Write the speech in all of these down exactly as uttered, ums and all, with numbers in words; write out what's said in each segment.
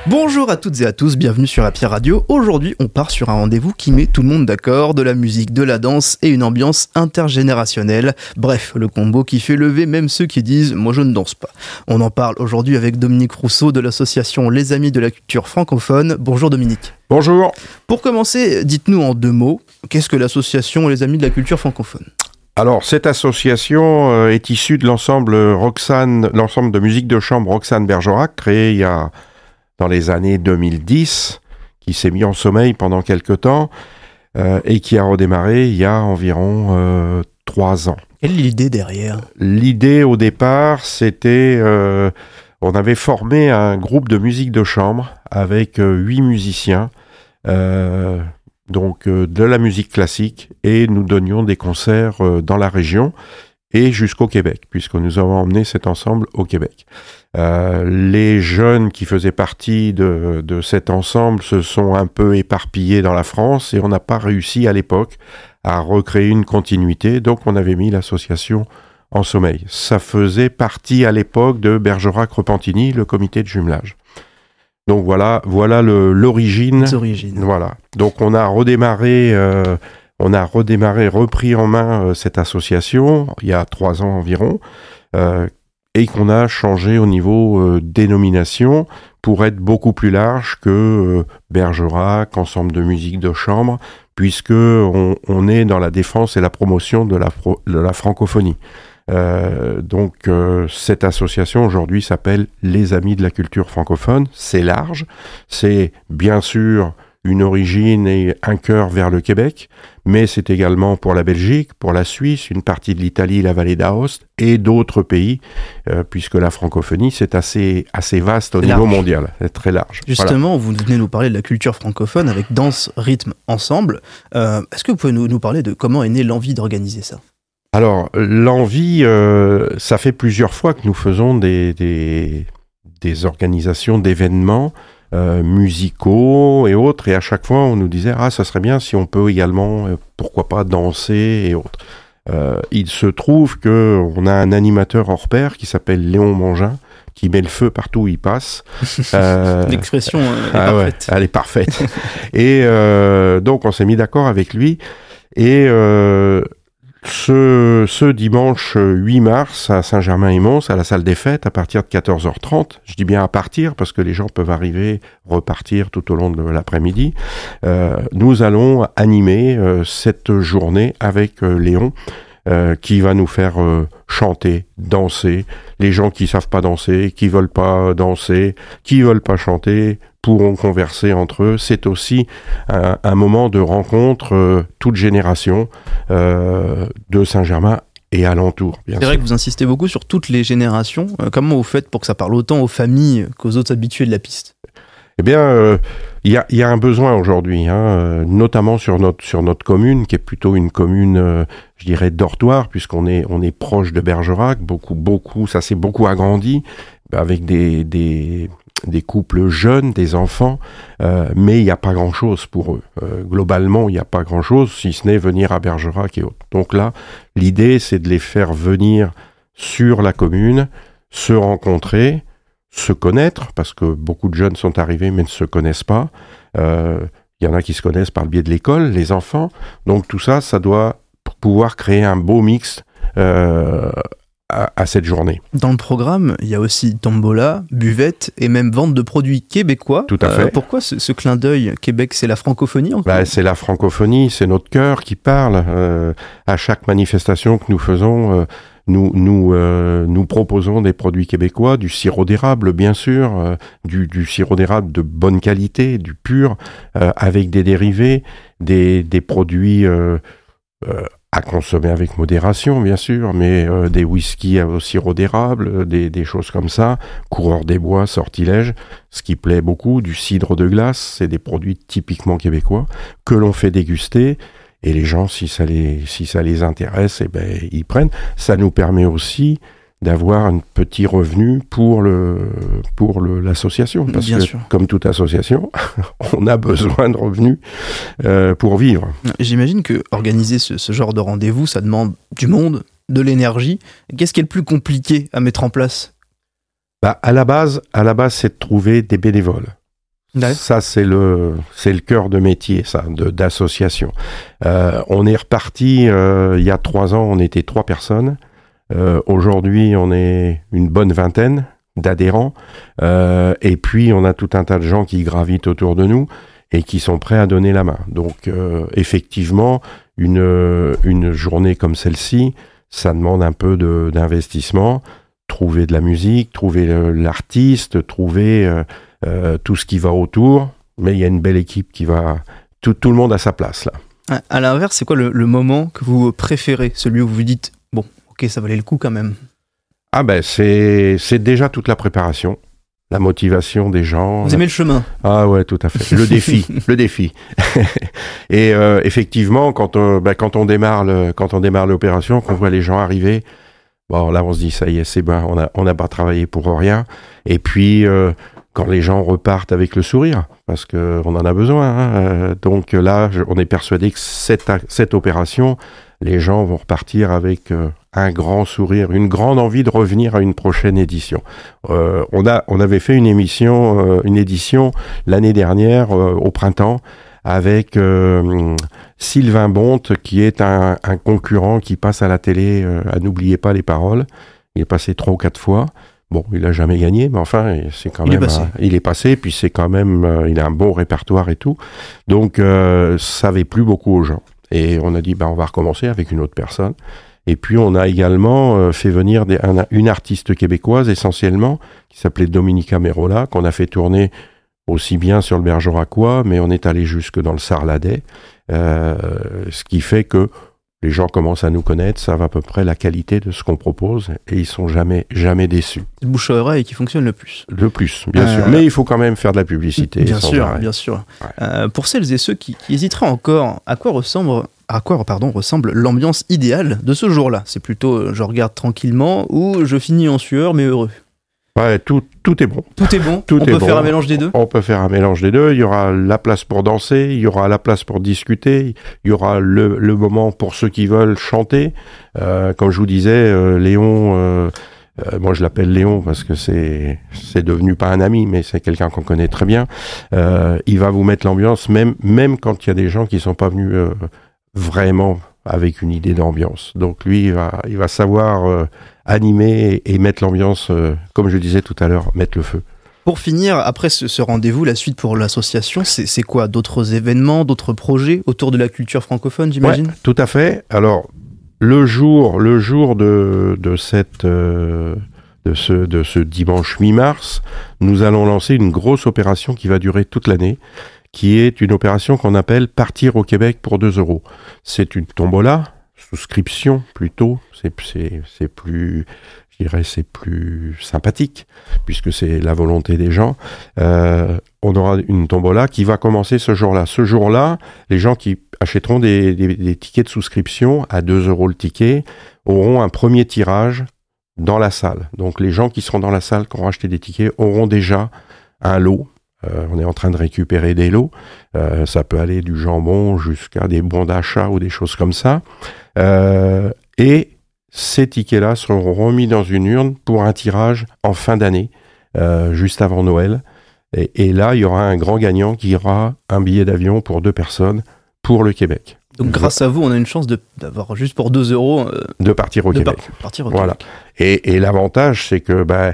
Bonjour à toutes et à tous, bienvenue sur Happy Radio. Aujourd'hui, on part sur un rendez-vous qui met tout le monde d'accord, de la musique, de la danse et une ambiance intergénérationnelle. Bref, le combo qui fait lever même ceux qui disent « moi je ne danse pas ». On en parle aujourd'hui avec Dominique Rousseau de l'association Les Amis de la Culture Francophone. Bonjour Dominique. Bonjour. Pour commencer, dites-nous en deux mots, qu'est-ce que l'association Les Amis de la Culture Francophone ? Alors, cette association euh, est issue de l'ensemble Roxane, l'ensemble de musique de chambre Roxane Bergerac, créé il y a dans les années deux mille dix, qui s'est mis en sommeil pendant quelques temps euh, et qui a redémarré il y a environ euh, trois ans. Quelle est l'idée derrière ? L'idée au départ, c'était, euh, on avait formé un groupe de musique de chambre avec euh, huit musiciens, euh, donc euh, de la musique classique, et nous donnions des concerts euh, dans la région et jusqu'au Québec, puisque nous avons emmené cet ensemble au Québec. Euh, les jeunes qui faisaient partie de, de cet ensemble se sont un peu éparpillés dans la France et on n'a pas réussi à l'époque à recréer une continuité, donc on avait mis l'association en sommeil. Ça faisait partie à l'époque de Bergerac-Repentigny, le comité de jumelage. Donc voilà, voilà le, l'origine. Les origines. Voilà. Donc on a redémarré, euh, on a redémarré, repris en main euh, cette association il y a trois ans environ. Euh, et qu'on a changé au niveau euh, dénomination pour être beaucoup plus large que euh, Bergerac, ensemble de musique de chambre, puisque on, on est dans la défense et la promotion de la, pro, de la francophonie. Euh, donc euh, cette association aujourd'hui s'appelle Les Amis de la Culture Francophone. C'est large, c'est bien sûr une origine et un cœur vers le Québec, mais c'est également pour la Belgique, pour la Suisse, une partie de l'Italie, la vallée d'Aoste, et d'autres pays, euh, puisque la francophonie, c'est assez, assez vaste au niveau mondial, c'est très large. Justement, voilà. Vous venez nous parler de la culture francophone avec danse, rythme, ensemble. Euh, est-ce que vous pouvez nous, nous parler de comment est née l'envie d'organiser ça ? Alors, l'envie, euh, ça fait plusieurs fois que nous faisons des, des, des organisations d'événements Euh, musicaux et autres, et à chaque fois on nous disait ah ça serait bien si on peut également euh, pourquoi pas danser et autres. Euh, il se trouve que on a un animateur hors pair qui s'appelle Léon Mangin qui met le feu partout où il passe. Euh, L'expression euh, est ah parfaite. Ouais, elle est parfaite. Et euh, donc on s'est mis d'accord avec lui et euh, Ce, ce dimanche huit mars à Saint-Germain-et-Mons, à la salle des fêtes, à partir de quatorze heures trente, je dis bien à partir parce que les gens peuvent arriver, repartir tout au long de l'après-midi, euh, nous allons animer euh, cette journée avec euh, Léon, euh, qui va nous faire euh, chanter, danser, les gens qui savent pas danser, qui veulent pas danser, qui veulent pas chanter, pourront converser entre eux. C'est aussi un, un moment de rencontre, euh, toute génération euh, de Saint-Germain et alentour. C'est sûr. Vrai que vous insistez beaucoup sur toutes les générations. Euh, comment vous faites pour que ça parle autant aux familles qu'aux autres habitués de la piste ? Eh bien, il euh, y, y a un besoin aujourd'hui, hein, notamment sur notre, sur notre commune, qui est plutôt une commune, euh, je dirais, dortoir, puisqu'on est, on est proche de Bergerac. Beaucoup, beaucoup, ça s'est beaucoup agrandi, avec des... des des couples jeunes, des enfants, euh, mais il n'y a pas grand-chose pour eux. Euh, globalement, il n'y a pas grand-chose, si ce n'est venir à Bergerac et autres. Donc là, l'idée, c'est de les faire venir sur la commune, se rencontrer, se connaître, parce que beaucoup de jeunes sont arrivés mais ne se connaissent pas. Euh, il y en a qui se connaissent par le biais de l'école, les enfants. Donc tout ça, ça doit pouvoir créer un beau mix euh, À, à cette journée. Dans le programme, il y a aussi tombola, buvette et même vente de produits québécois. Tout à fait. Euh, pourquoi ce, ce clin d'œil Québec, c'est la francophonie encore ? Bah, c'est la francophonie, c'est notre cœur qui parle. Euh, à chaque manifestation que nous faisons, euh, nous, nous, euh, nous proposons des produits québécois, du sirop d'érable bien sûr, euh, du, du sirop d'érable de bonne qualité, du pur, euh, avec des dérivés, des, des produits... Euh, euh, à consommer avec modération, bien sûr, mais euh, des whisky au sirop d'érable, des, des choses comme ça, coureur des bois, sortilège, ce qui plaît beaucoup, du cidre de glace, c'est des produits typiquement québécois que l'on fait déguster, et les gens, si ça les, si ça les intéresse, eh ben, ils prennent. Ça nous permet aussi d'avoir un petit revenu pour le pour le, l'association, parce Bien que sûr. Comme toute association, on a besoin de revenus euh, pour vivre. J'imagine que organiser ce, ce genre de rendez-vous, ça demande du monde, de l'énergie. Qu'est-ce qui est le plus compliqué à mettre en place ? Bah, à la base, à la base, c'est de trouver des bénévoles. Ouais. Ça, c'est le, c'est le cœur de métier, ça, de, d'association. Euh, on est reparti, euh, il y a trois ans, on était trois personnes. Euh, aujourd'hui, on est une bonne vingtaine d'adhérents. Euh, et puis, on a tout un tas de gens qui gravitent autour de nous et qui sont prêts à donner la main. Donc, euh, effectivement, une, une journée comme celle-ci, ça demande un peu de, d'investissement. Trouver de la musique, trouver euh, l'artiste, trouver euh, euh, tout ce qui va autour. Mais il y a une belle équipe qui va... Tout, tout le monde a sa place, là. À, à l'inverse, c'est quoi le, le moment que vous préférez? Celui où vous vous dites, bon, ok, ça valait le coup quand même. Ah ben, c'est, c'est déjà toute la préparation, la motivation des gens. Vous aimez le chemin? Ah ouais, tout à fait. Le défi, le défi. Et euh, effectivement, quand on, ben, quand on démarre le, quand on démarre l'opération, qu'on voit les gens arriver, bon, là, on se dit, ça y est, c'est bon, on a, on n'a pas travaillé pour rien. Et puis, euh, quand les gens repartent avec le sourire, parce qu'on en a besoin. Hein, euh, donc là, je, on est persuadé que cette, cette opération, les gens vont repartir avec euh, un grand sourire, une grande envie de revenir à une prochaine édition. Euh, on, a, on avait fait une émission, euh, une édition l'année dernière, euh, au printemps, avec euh, Sylvain Bonte, qui est un, un concurrent qui passe à la télé euh, à N'oubliez pas les paroles. Il est passé trois ou quatre fois. Bon, il a jamais gagné, mais enfin, c'est quand il même... Est passé. Euh, il est passé, puis c'est quand même... Euh, il a un bon répertoire et tout. Donc, euh, ça avait plu beaucoup aux gens. Et on a dit, ben, on va recommencer avec une autre personne. Et puis, on a également euh, fait venir des, un, une artiste québécoise, essentiellement, qui s'appelait Dominica Merola, qu'on a fait tourner aussi bien sur le Bergeracois, mais on est allé jusque dans le Sarladais, euh, ce qui fait que les gens commencent à nous connaître, savent à peu près la qualité de ce qu'on propose, et ils sont jamais, jamais déçus. C'est le bouche à oreille qui fonctionne le plus. Le plus, bien euh, sûr. Mais il faut quand même faire de la publicité. Bien sûr, arrêt. bien sûr. Ouais. Euh, pour celles et ceux qui, qui hésiteraient encore, à quoi ressemble, à quoi, pardon, ressemble l'ambiance idéale de ce jour-là? C'est plutôt euh, je regarde tranquillement ou je finis en sueur mais heureux? Ouais, tout, tout est bon. Tout est bon. Tout On est peut bon. faire un mélange des deux. On peut faire un mélange des deux. Il y aura la place pour danser, il y aura la place pour discuter, il y aura le, le moment pour ceux qui veulent chanter. Euh, comme je vous disais, euh, Léon, euh, euh, moi je l'appelle Léon parce que c'est c'est devenu pas un ami, mais c'est quelqu'un qu'on connaît très bien. Euh, il va vous mettre l'ambiance, même même quand il y a des gens qui sont pas venus euh, vraiment avec une idée d'ambiance. Donc lui, il va il va savoir euh, animer et, et mettre l'ambiance, euh, comme je disais tout à l'heure, mettre le feu. Pour finir, après ce, ce rendez-vous, la suite pour l'association, c'est, c'est quoi? D'autres événements, d'autres projets autour de la culture francophone, j'imagine? Ouais, tout à fait. Alors, le jour, le jour de, de, cette, euh, de, ce, de ce dimanche mi-mars, nous allons lancer une grosse opération qui va durer toute l'année, qui est une opération qu'on appelle « Partir au Québec pour deux euros ». C'est une tombola, souscription plutôt, c'est, c'est, c'est plus... je dirais c'est plus sympathique, puisque c'est la volonté des gens. Euh, on aura une tombola qui va commencer ce jour-là. Ce jour-là, les gens qui achèteront des, des, des tickets de souscription à deux euros le ticket auront un premier tirage dans la salle. Donc les gens qui seront dans la salle, qui auront acheté des tickets, auront déjà un lot. Euh, on est en train de récupérer des lots. Euh, ça peut aller du jambon jusqu'à des bons d'achat ou des choses comme ça. Euh, et ces tickets-là seront remis dans une urne pour un tirage en fin d'année, euh, juste avant Noël. Et, et là, il y aura un grand gagnant qui aura un billet d'avion pour deux personnes pour le Québec. Donc grâce à vous, on a une chance de, d'avoir juste pour deux euros... Euh, de partir au de Québec. Par- partir au Voilà. Québec. Et, et l'avantage, c'est que bah,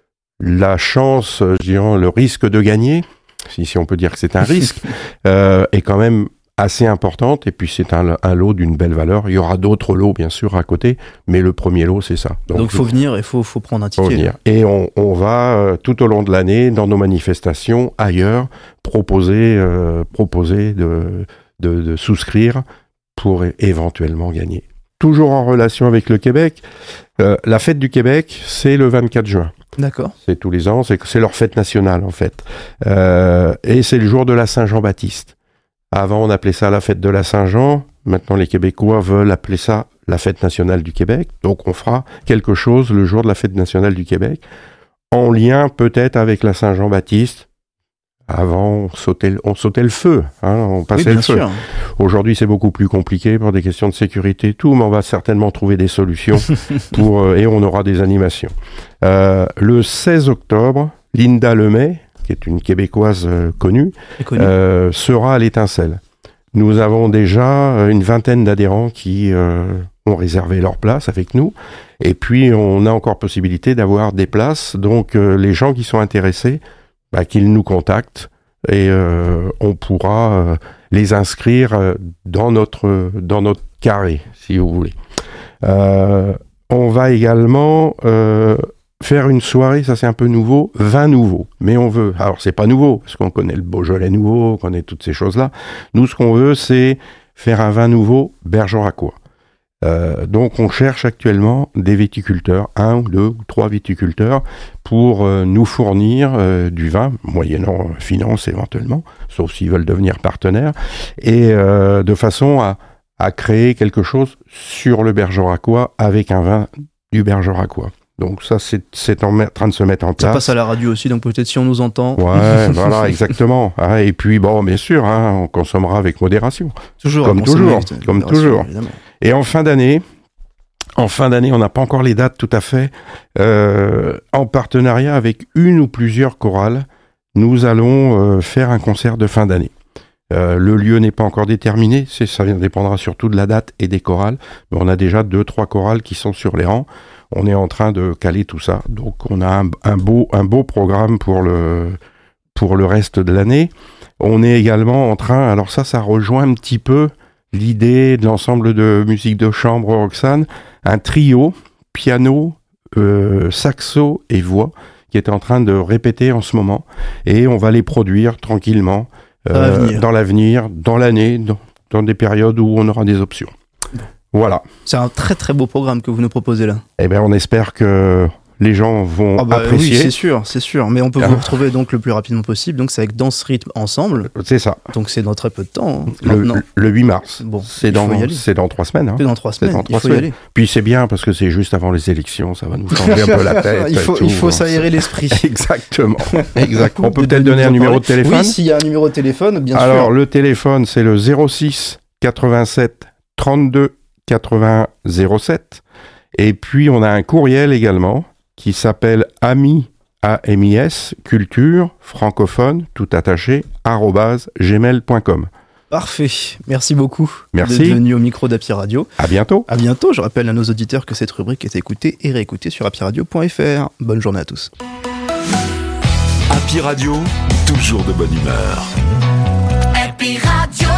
la chance, je dirais, le risque de gagner, si, si on peut dire que c'est un risque, euh, est quand même assez importante, et puis c'est un, un lot d'une belle valeur. Il y aura d'autres lots, bien sûr, à côté, mais le premier lot, c'est ça. Donc il faut venir et il faut, faut prendre un faut ticket. venir. Et on, on va, euh, tout au long de l'année, dans nos manifestations, ailleurs, proposer, euh, proposer de, de, de souscrire pour é- éventuellement gagner. Toujours en relation avec le Québec, euh, la fête du Québec, c'est le vingt-quatre juin. D'accord. C'est tous les ans, c'est, c'est leur fête nationale, en fait. Euh, et c'est le jour de la Saint-Jean-Baptiste. Avant, on appelait ça la fête de la Saint-Jean. Maintenant, les Québécois veulent appeler ça la fête nationale du Québec. Donc, on fera quelque chose le jour de la fête nationale du Québec, en lien peut-être avec la Saint-Jean-Baptiste. Avant, on sautait, on sautait le feu, hein, on passait Oui, bien le feu. sûr. Aujourd'hui, c'est beaucoup plus compliqué pour des questions de sécurité et tout, mais on va certainement trouver des solutions pour, euh, et on aura des animations. Euh, le seize octobre, Linda Lemay, qui est une Québécoise euh, connue, connu. euh, sera à l'Étincelle. Nous avons déjà une vingtaine d'adhérents qui euh, ont réservé leur place avec nous. Et puis, on a encore possibilité d'avoir des places. Donc, euh, les gens qui sont intéressés, bah, qu'ils nous contactent et euh, on pourra euh, les inscrire euh, dans notre, dans notre carré, si vous voulez. Euh, on va également euh, faire une soirée, ça c'est un peu nouveau, vin nouveau. Mais on veut, alors c'est pas nouveau, parce qu'on connaît le Beaujolais nouveau, on connaît toutes ces choses-là. Nous, ce qu'on veut, c'est faire un vin nouveau bergeracois. Euh, donc on cherche actuellement des viticulteurs, un ou deux ou trois viticulteurs, pour euh, nous fournir euh, du vin, moyennant finance éventuellement, sauf s'ils veulent devenir partenaires, et euh, de façon à, à créer quelque chose sur le bergeracois avec un vin du bergeracois. Donc ça, c'est, c'est en train de se mettre en place. Ça passe à la radio aussi, donc peut-être si on nous entend. Ouais, voilà, exactement. Ah, et puis, bon, bien sûr, hein, on consommera avec modération. Toujours. Comme toujours, comme toujours. Évidemment. Et en fin d'année, en fin d'année, on n'a pas encore les dates tout à fait, euh, en partenariat avec une ou plusieurs chorales, nous allons euh, faire un concert de fin d'année. Euh, le lieu n'est pas encore déterminé, c'est, ça dépendra surtout de la date et des chorales, mais on a déjà deux, trois chorales qui sont sur les rangs. On est en train de caler tout ça, donc on a un, un beau, un beau programme pour le, pour le reste de l'année. On est également en train, alors ça, ça rejoint un petit peu l'idée de l'ensemble de musique de chambre Roxane, un trio, piano, euh, saxo et voix, qui est en train de répéter en ce moment, et on va les produire tranquillement euh, dans l'avenir, dans l'année, dans, dans des périodes où on aura des options. Voilà. C'est un très très beau programme que vous nous proposez là. Eh bien, on espère que les gens vont ah bah apprécier. Oui, c'est sûr, c'est sûr. Mais on peut vous retrouver donc le plus rapidement possible. Donc c'est avec Danse Rythme Ensemble. C'est ça. Donc c'est dans très peu de temps. Hein. Le, non. le huit mars. Bon, c'est dans, c'est dans trois semaines. Hein. C'est dans trois semaines. Dans trois il faut semaines. y aller. Puis c'est bien parce que c'est juste avant les élections. Ça va nous changer un peu la tête. il faut, tout, il faut hein. s'aérer l'esprit. Exactement. Exactement. On peut peut-être donner un numéro de téléphone. Oui, s'il y a un numéro de téléphone, bien Alors, sûr. Alors le téléphone, c'est le zéro six quatre-vingt-sept trente-deux quatre-vingts zéro sept. Et puis, on a un courriel également qui s'appelle Ami, A M I S, culture, francophone, tout attaché, arobase gmail point com. Parfait. Merci beaucoup Merci. d'être venu au micro d'Happy Radio. À bientôt. À bientôt. Je rappelle à nos auditeurs que cette rubrique est écoutée et réécoutée sur happy radio point f r. Bonne journée à tous. Happy Radio, toujours de bonne humeur. Happy Radio.